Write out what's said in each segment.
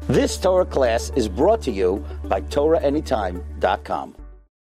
This Torah class is brought to you by TorahAnytime.com.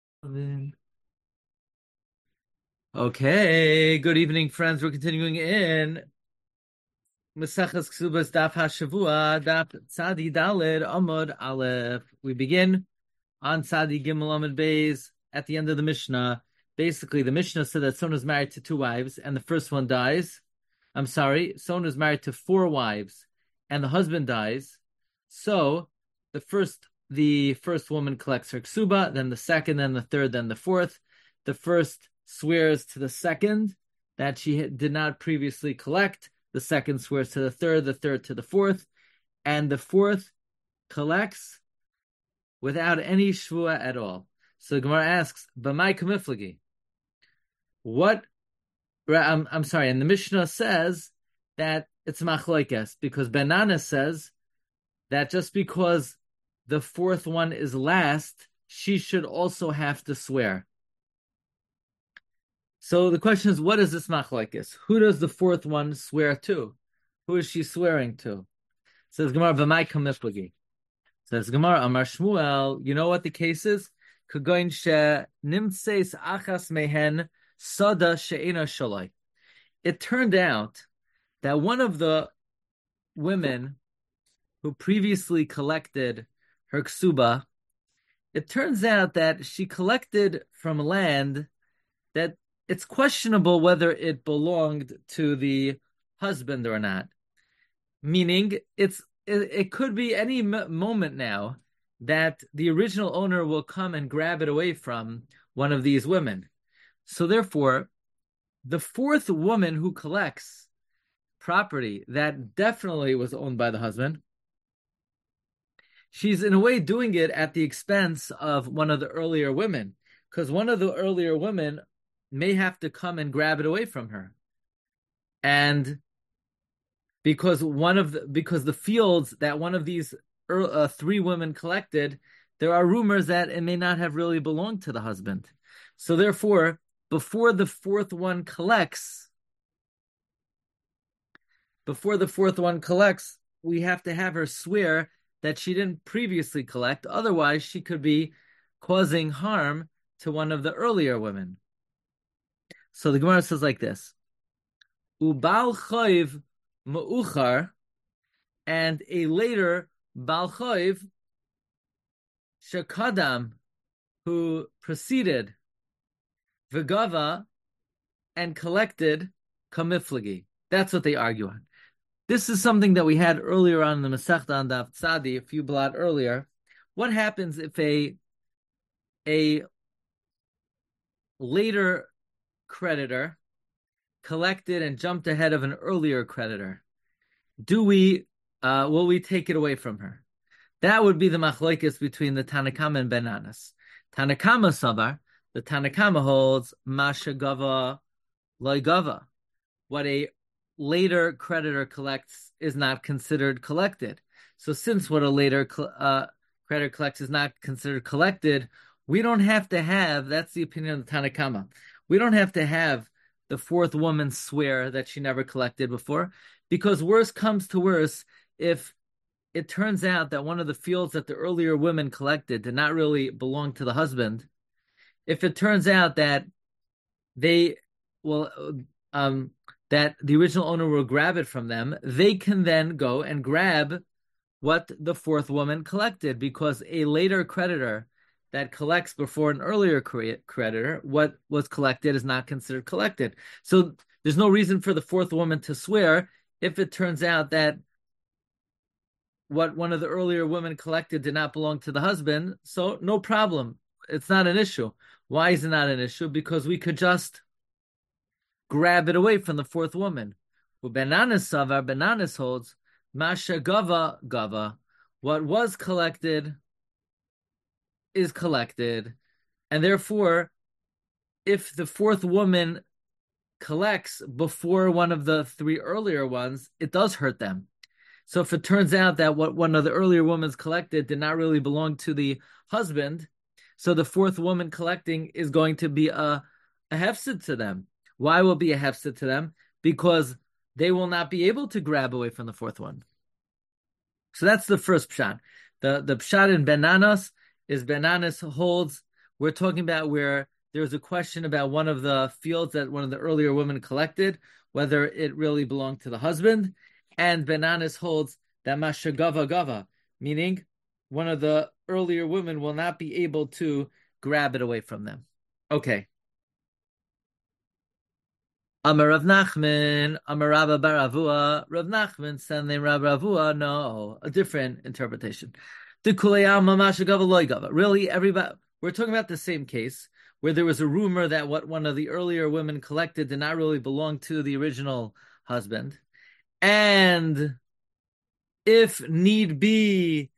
Okay, good evening, friends. We're continuing in Maseches Ksubas Daf HaShavua, Daf Tzadi Daled Amud Aleph. We begin on Tzadi Gimel Amud Beis at the end of the Mishnah. Basically, the Mishnah said that someone is married to two wives, and the first one dies. Someone is married to four wives, and the husband dies. So the first woman collects her ksuba, then the second, then the third, then the fourth. The first swears to the second that she did not previously collect. The second swears to the third to the fourth, and the fourth collects without any shvua at all. So the Gemara asks, "B'mai kamiflagi?" What? I'm sorry. And the Mishnah says that it's machloikes because Benana says that just because the fourth one is last, she should also have to swear. So the question is, what is this machlokes? Who does the fourth one swear to? Who is she swearing to? Says Gemara, "V'mai kamiflagi." Says Gemara, Amar Shmuel, you know what the case is? Kagoin she nimtseis achas mehen sada she'ena shalai. It turned out that one of the women who previously collected her ksuba, it turns out that she collected from land that it's questionable whether it belonged to the husband or not. Meaning, it could be any moment now that the original owner will come and grab it away from one of these women. So therefore, the fourth woman who collects property that definitely was owned by the husband, she's in a way doing it at the expense of one of the earlier women, because one of the earlier women may have to come and grab it away from her. And because the fields that one of these three women collected, there are rumors that it may not have really belonged to the husband. So therefore, before the fourth one collects, we have to have her swear that she didn't previously collect. Otherwise, she could be causing harm to one of the earlier women. So the Gemara says like this: Ubal choiv ma'uchar, and a later bal choiv shekadam, who preceded v'gava and collected kamiflagi. That's what they argue on. This is something that we had earlier on in the Masechta on Daf Tzadi, a few blot earlier. What happens if a later creditor collected and jumped ahead of an earlier creditor? Will we take it away from her? That would be the machlokes between the Tanakama and Benanas. Tanakama savar, the Tanakama holds masha gava loy gava. What a later creditor collects is not considered collected. So since what a later creditor collects is not considered collected, we don't have to have, that's the opinion of the Tanakama, we don't have to have the fourth woman swear that she never collected before, because worse comes to worse, if it turns out that one of the fields that the earlier women collected did not really belong to the husband, if it turns out that that the original owner will grab it from them, they can then go and grab what the fourth woman collected, because a later creditor that collects before an earlier creditor, what was collected is not considered collected. So there's no reason for the fourth woman to swear if it turns out that what one of the earlier women collected did not belong to the husband. So no problem. It's not an issue. Why is it not an issue? Because we could just grab it away from the fourth woman. Benanas holds masha gava. What was collected is collected, and therefore, if the fourth woman collects before one of the three earlier ones, it does hurt them. So if it turns out that what one of the earlier women collected did not really belong to the husband, so the fourth woman collecting is going to be a hefsid to them. Why will it be a hefsid to them? Because they will not be able to grab away from the fourth one. So that's the first pshat. The pshat in Benanos is Benanos holds. We're talking about where there's a question about one of the fields that one of the earlier women collected, whether it really belonged to the husband, and Benanos holds that mashagava gava, meaning one of the earlier women will not be able to grab it away from them. Okay. Amar Rav Nachman, Amar Rabba bar Avua, Rav Nachman, Sanle Rav Avua, no, a different interpretation. The Kuleyam Mamasha Gava Loy Gava. Really, everybody, we're talking about the same case where there was a rumor that what one of the earlier women collected did not really belong to the original husband. And if need be,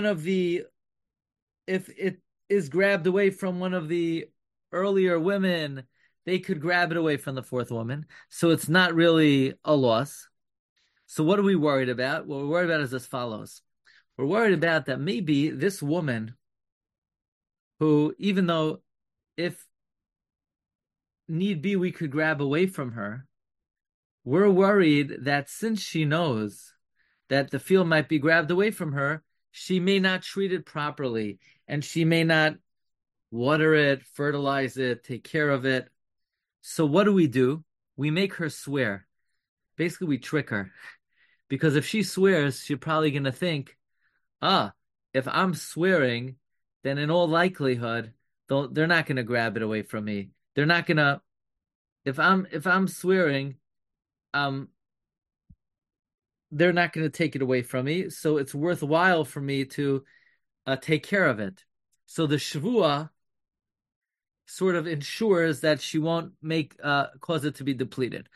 if it is grabbed away from one of the earlier women, they could grab it away from the fourth woman. So it's not really a loss. So what are we worried about? What we're worried about is as follows. We're worried about that maybe this woman who, even though if need be, we could grab away from her, we're worried that since she knows that the field might be grabbed away from her, she may not treat it properly and she may not water it, fertilize it, take care of it. So what do? We make her swear. Basically, we trick her. Because if she swears, she's probably going to think, if I'm swearing, then in all likelihood, they're not going to grab it away from me. They're not going to, if I'm swearing, they're not going to take it away from me. So it's worthwhile for me to take care of it. So the Shavua sort of ensures that she won't cause it to be depleted.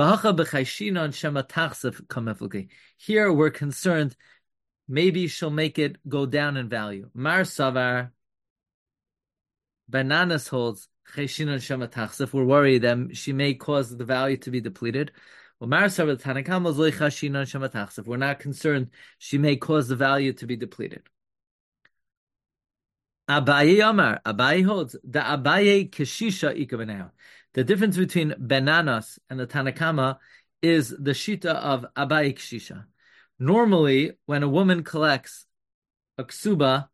Here we're concerned maybe she'll make it go down in value. Mar Savar Bananas holds if we're worried that she may cause the value to be depleted. We're not concerned she may cause the value to be depleted. Abaye holds the Abaye Keshisha Ikabaneo. The difference between Benanos and the Tanakama is the Shita of Abaye Keshisha. Normally, when a woman collects a ksuba,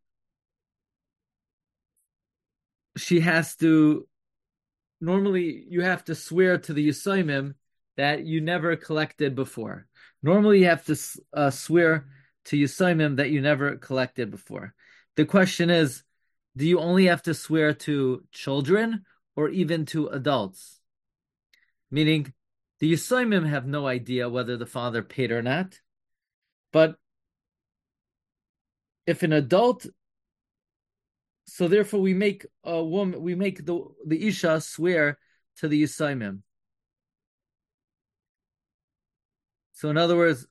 normally you have to swear to the Yisoimim that you never collected before. Normally you have to swear to Yisoimim that you never collected before. The question is, do you only have to swear to children or even to adults? Meaning, the Yisoimim have no idea whether the father paid or not. But if an adult, so therefore we make the Isha swear to the Yisoimim. So in other words,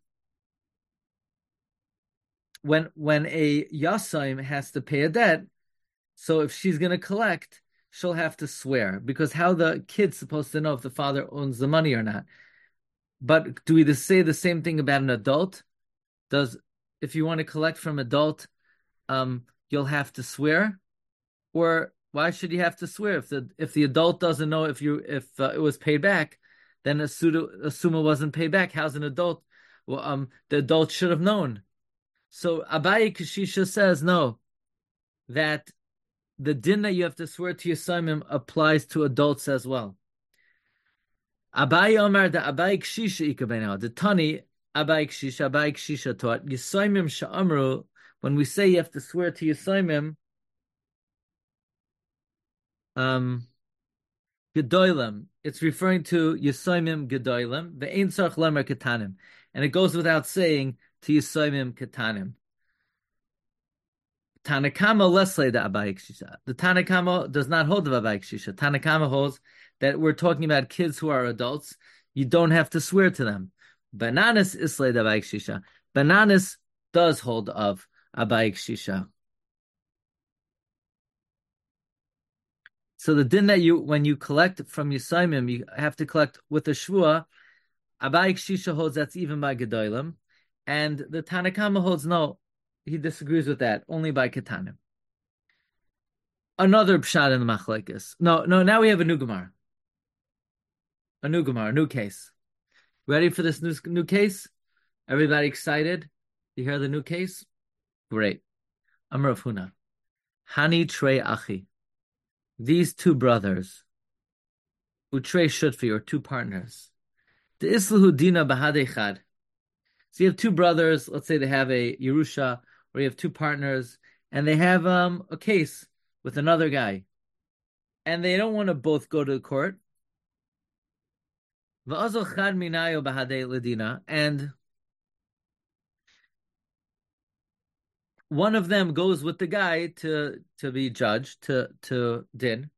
when a Yasaim has to pay a debt, so if she's going to collect, she'll have to swear, because how the kid's supposed to know if the father owns the money or not? But do we say the same thing about an adult? If you want to collect from adult, you'll have to swear, or why should you have to swear if the adult doesn't know if it was paid back? Then assume it wasn't paid back. How's an adult? Well, the adult should have known. So Abaye Keshisha says no, that the din that you have to swear to Yisoimim applies to adults as well. Abaye Omar the Abaye Keshisha ikabenau. The Tani Abaye Keshisha taught Yisoimim sha'amru. When we say you have to swear to Yisoimim, Gedoylem, it's referring to Yisoimim Gedoylem, ve'ein tzarich lemer ketanim, and it goes without saying to Yisoimim ketanim. Tanakama lesle da Abaye Keshisha. The Tanakama does not hold the Abaye Keshisha. Tanakama holds that we're talking about kids who are adults. You don't have to swear to them. Bananas isle da Abaye Keshisha. Bananas does hold of Abaye Keshisha. So the din that when you collect from Yisoimim, you have to collect with a shvua. Abaye Keshisha holds that's even by Gedolim, and the Tanakama holds no. He disagrees with that, only by Ketanim. Another pshat in the machlekes. No, now we have a new Gemara. A new case. Ready for this new case? Everybody excited? Do you hear the new case? Great. Amar Rav Huna. Hani Trei Achi. These two brothers, Utrei Shutfi, or two partners. The Islahu Dina Bahadechad. So you have two brothers, let's say they have a Yerusha, or you have two partners, and they have a case with another guy. And they don't want to both go to the court. And one of them goes with the guy to be judged, to din.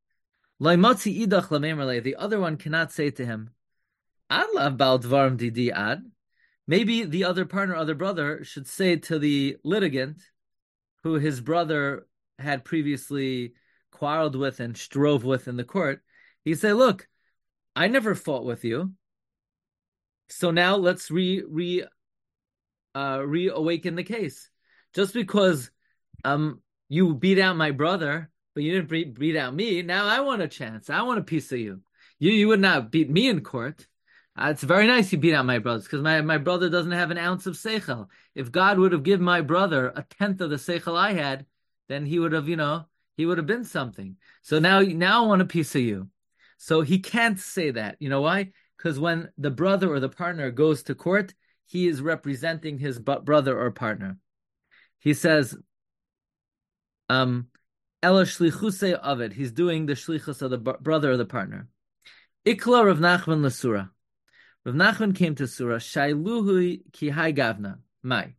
The other one cannot say to him, maybe the other partner, other brother, should say to the litigant, who his brother had previously quarreled with and strove with in the court, he say, look, I never fought with you. So now let's reawaken the case. Just because you beat out my brother, but you didn't beat out me, now I want a chance. I want a piece of you. You would not beat me in court. It's very nice you beat out my brothers, because my brother doesn't have an ounce of seichel. If God would have given my brother a tenth of the seichel I had, then he would have, he would have been something. So now I want a piece of you. So he can't say that. You know why? Because when the brother or the partner goes to court, he is representing his brother or partner. He says, Ela shlichuse avid. He's doing the shlichus of the brother or the partner. Ikla Rav Nachman l'sura. Rav Nachman came to Surah. Shailuhu ki hai gavna. Mai.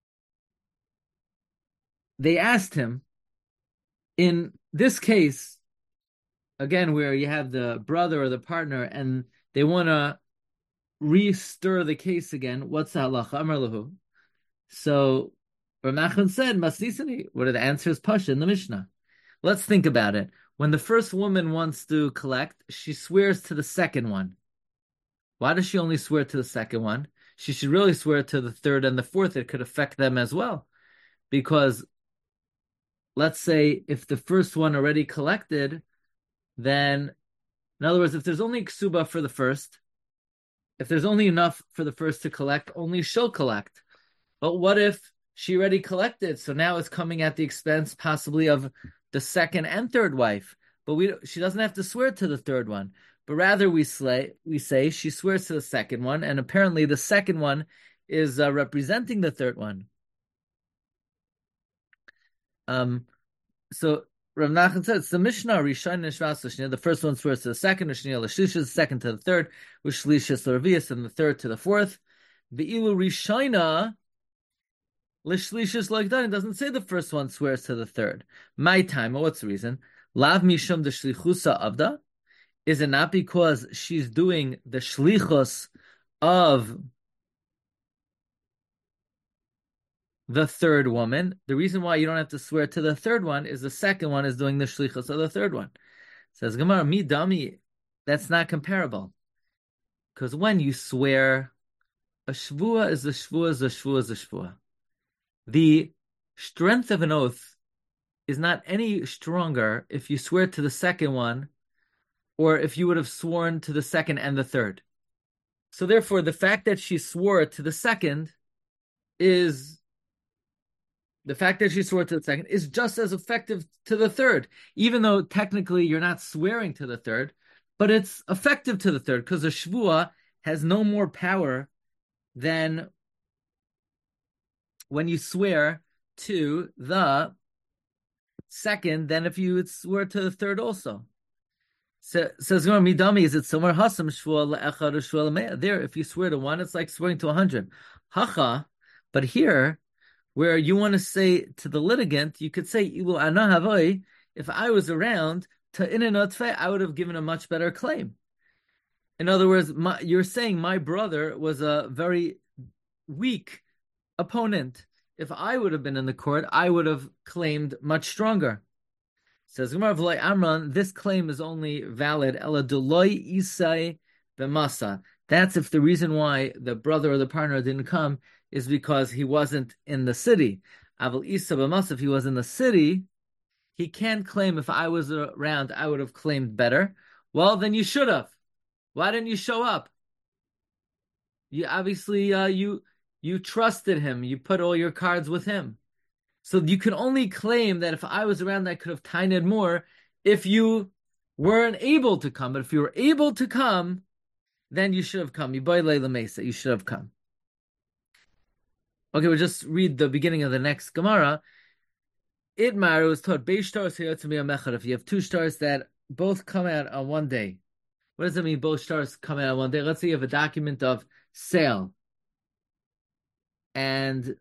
They asked him, in this case, again, where you have the brother or the partner, and they want to re-stir the case again, what's the halacha? Amar lahu. So Rav Nachman said, Masnisani. What are the answers? Pasha in the Mishnah. Let's think about it. When the first woman wants to collect, she swears to the second one. Why does she only swear to the second one? She should really swear to the third and the fourth. It could affect them as well. Because let's say if the first one already collected, then, in other words, if there's only ksuba for the first, if there's only enough for the first to collect, only she'll collect. But what if she already collected? So now it's coming at the expense possibly of the second and third wife. But she doesn't have to swear to the third one. But rather we say she swears to the second one, and apparently the second one is representing the third one. So Rav Nachman said it's the Mishnah Rishon Nishvas. The first one swears to the second, Rishon L'Shlishis, the second to the third, Ushlishis L'Revius, and the third to the fourth. The Ilu Rishona L'Shlishis L'Gdan doesn't say the first one swears to the third. My time. What's the reason? Lav Mishum the Shlichusa Avda. Is it not because she's doing the shlichus of the third woman? The reason why you don't have to swear to the third one is the second one is doing the shlichus of the third one. Says Gemara, mi dami, that's not comparable. Because when you swear, a shvua is a shvua is a shvua is a shvua. The strength of an oath is not any stronger if you swear to the second one or if you would have sworn to the second and the third. So therefore, the fact that she swore to the second is just as effective to the third, even though technically you're not swearing to the third, but it's effective to the third because the shvua has no more power than when you swear to the second than if you would swear to the third also. So says Midami, is it somewhere hasam shvua le'echad or shvua le'mea? There, if you swear to one, it's like swearing to 100. Hacha, but here, where you want to say to the litigant, you could say, Ilu ana havoi, if I was around, to inanotfe, I would have given a much better claim. In other words, you're saying my brother was a very weak opponent. If I would have been in the court, I would have claimed much stronger. Says Gemara V'loi Amran, this claim is only valid ela deloi isai b'masa. That's if the reason why the brother or the partner didn't come is because he wasn't in the city. Aval isa b'masa, if he was in the city, he can't claim if I was around, I would have claimed better. Well, then you should have. Why didn't you show up? You obviously you You trusted him. You put all your cards with him. So you can only claim that if I was around, I could have tained more if you weren't able to come. But if you were able to come, then you should have come. You should have come. Okay, we'll just read the beginning of the next Gemara. Itmar was taught, if you have two stars that both come out on one day. What does it mean, both stars come out on one day? Let's say you have a document of sale. And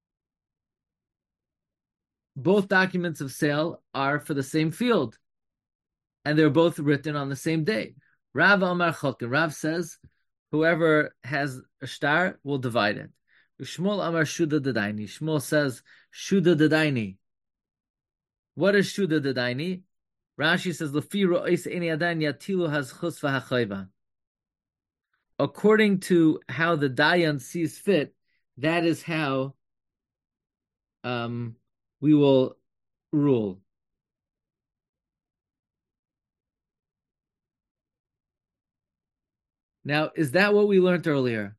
both documents of sale are for the same field. And they're both written on the same day. Rav Amar Chalkin. Rav says, whoever has a star will divide it. Shmuel Amar Shuda Dadaini. Shmuel says, Shuda Dadaini. What is Shuda Dadaini? Rashi says, Lefi ro'is eni adan yatilu hazchus v'hachayva. According to how the Dayan sees fit, that is how we will rule. Now, is that what we learned earlier?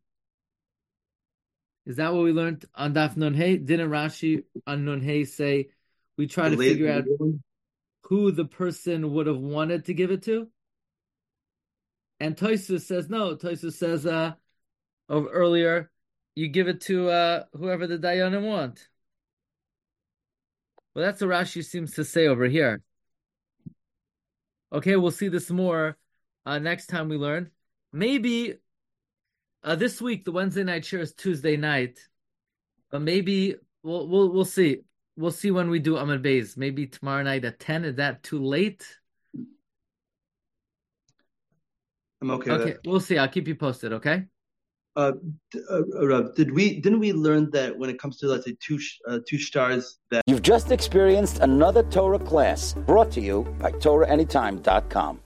Is that what we learned on Daf Nun Hey? Didn't Rashi on Nun Hey say, we try to figure out who the person would have wanted to give it to? And Tosfos says, no. Tosfos says, earlier, you give it to whoever the Dayanim want. Well, that's what Rashi seems to say over here. Okay, we'll see this more next time we learn. Maybe this week the Wednesday night share is Tuesday night, but maybe we'll see. We'll see when we do Amud Beis. Maybe tomorrow night at 10. Is that too late? I'm okay. Okay, we'll see. I'll keep you posted. Okay. Rav, didn't we learn that when it comes to, let's say, two stars that You've just experienced another Torah class brought to you by TorahAnytime.com.